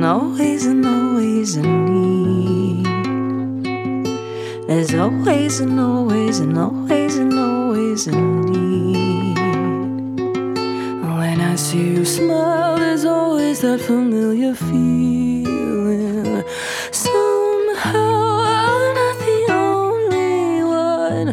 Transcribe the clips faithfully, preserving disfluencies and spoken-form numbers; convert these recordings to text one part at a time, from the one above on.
always and always a need. There's always and always and always and always a need. When I see you smile, there's always that familiar feeling. Somehow I'm not the only one.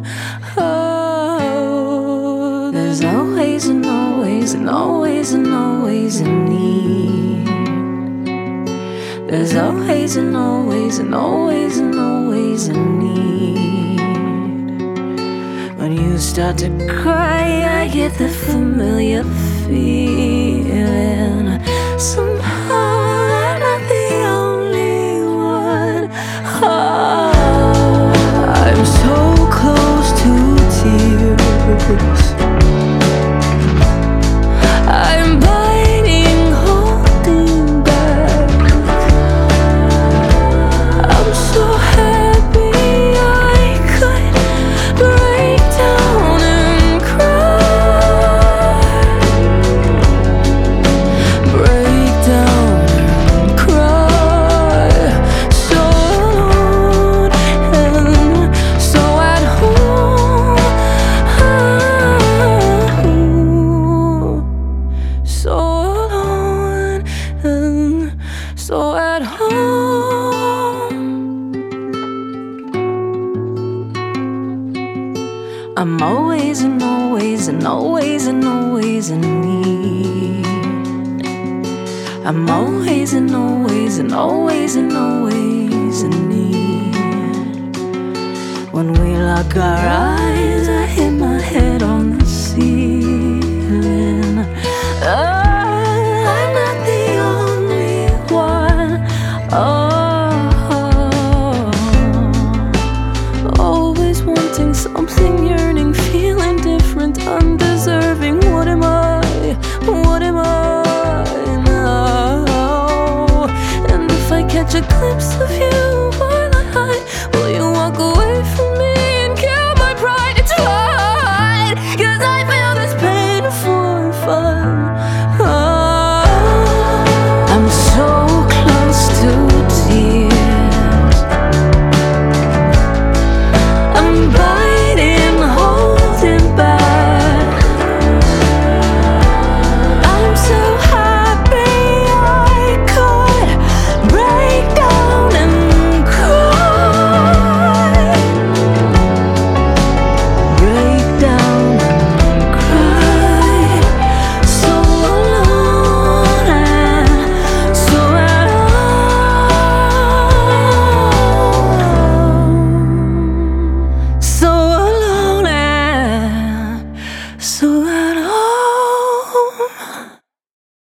Oh, there's always and always and always and always a need. There's always and always and always and always a need. When you start to cry, I get the familiar feeling. Somehow I'm not the only one. Oh, I'm so close to tears. I'm biting, holding back. I'm so happy I could break down and cry. Break down and cry. So alone and so at home. So alone and so at home. I'm always and always and always and always in need. I'm always and always and always and always in need. When we lock our eyes, I hit my head on the ceiling. Oh, I'm not the only one. Oh, always wanting something, yearning, feeling different, undeserving. What am I? What am I now? And if I catch a glimpse of you while I hide, will you walk away from me and kill my pride? It's fine, 'cause I feel this pain for fun. Oh, I'm so close to tears. I'm biting, holding back. I'm so happy I could break down and cry. Break down and cry. So alone and so at home. So